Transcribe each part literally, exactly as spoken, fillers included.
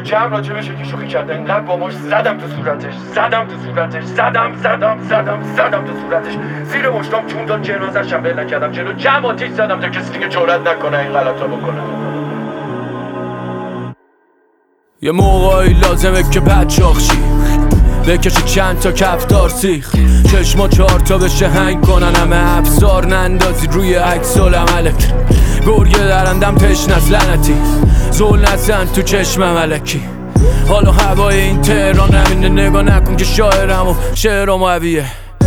جمع راجبش که شوخی کردن اینقدر با ماش زدم تو صورتش زدم تو صورتش زدم زدم زدم زدم تو صورتش زیر مشتام چون داد جنازه‌ش هم ول نکردم جلو جمع آتیش زدم تا کسی دیگه جرئت نکنه این غلطا بکنه. یه موقعی لازمه که بچاق شی بکشی چند تا کفتار سیخ چشما چهار تا بشه هنگ کنن همه افسار نندازی روی عکس العملت گرگه درندم تشنه لعنتی زول نزن تو چشم ملکی حالا هوای این تهران همینه نگاه نکن که شاعرم و شعرم هویه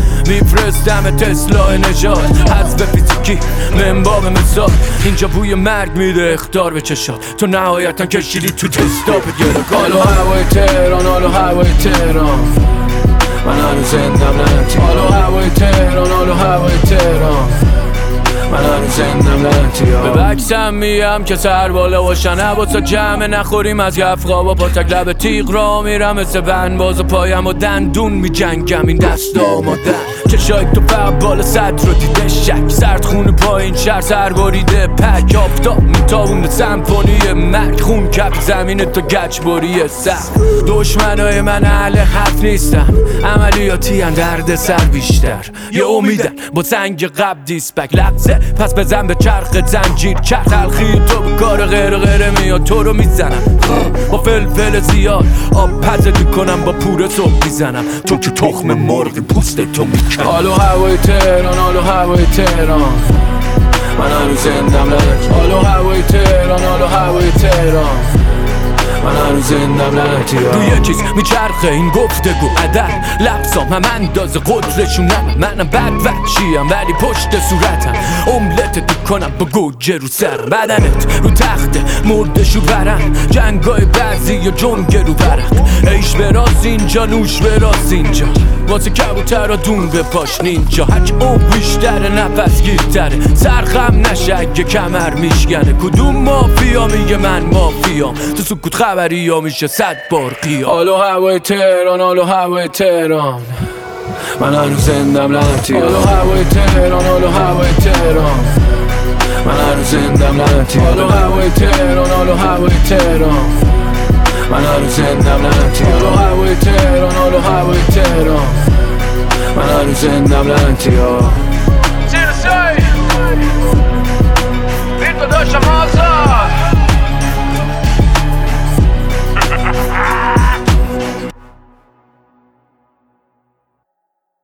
میفرستم تسلا نجات حذف فیزیکی منباب مثال اینجا بوی مرگ میده اخطار به چشات تو نهایتا کشیدی تو تستاپ گره حالا هوای تهران حالا هوای تهران من هنوز زندم لعنتی حالا هوای تهران حالا هوای تهران من هنوز زندم لعنتی به بکسم میم که سر بالا باشن حواسا جمع نخوریم از یفقا با پاتک لب تیغ را میرم مثل بند باز و پایم و دندون میجنگم این دست آمادن چشای تو فقط بالا صد رو دیده شک سرد خون پایین شهر سر باریده پک آفتاب میتاونه سمفونی مرگ خون کپ زمین تو گچ باریه سخت دشمنای من اهل حرف نیستن عملیاتی هم درد سر بیشتر یه امیدن با زنگ قبل دیسپک لحظه پس بزن به چرخ زنجیر چرخ تلخی تو به کار غیر غیر میاد تو رو میزنم با فلفل زیاد آب پزدی کنم با پور صبح میزنم تو که تخم مرغ پوست تو میکنم حالا هوای تهران حالا هوای تهران من هنوز زندم لعنتی حالا هوای تهران حالا هوای تهران من هنوز زندم لعنتی روی چیز میچرخه این گفتگو عدد لبسام هم اندازه قدرشونم منم بد وحشیم ولی پشت صورتم املت دو کنم با گوجه رو سرم بدنت رو تخته مردشو برم جنگای بعضی یا جنگ رو برخ ایش براز اینجا نوش براز اینجا واسه کبوتر را دون به پاش نینجا هرچ اون بیشتره نفس گیرتره سرخم نشه اگه کمر میشگنه کدوم مافیا میگه من مافیام تو سکوت خبری ها میشه صد بار قیام حالا هوای تهران حالا هوای تهران من هنوز زندم لعنتی حالا هوای تهران حالا هوای تهران من هنوز زندم لعنتی حالا هوای تهران حالا هوای تهران من هنوز زندم لعنتی حالا هوای تهران حالا هوای تهران من هنوز زندم لعنتی ها زیر سای بیر داداشم